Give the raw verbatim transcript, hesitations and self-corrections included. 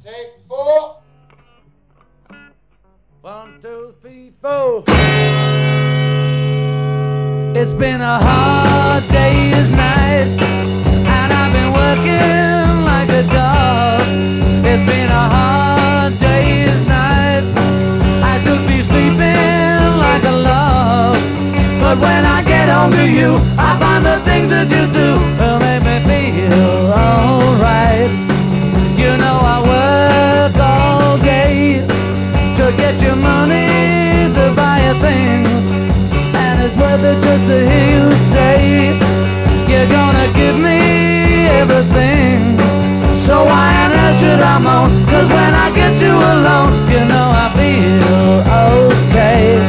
Take four. One, two, three, four. It's been a hard day's night, and I've been working like a dog. It's been a hard day's night. I should be sleeping like a log, but when I get home to you, I find the things that you do will make me feel alright. You know I work all day to get your money to buy a thing, and it's worth it just to hear you say you're gonna give me everything. So why on earth should I moan? Cause when I get you alone, you know I feel okay.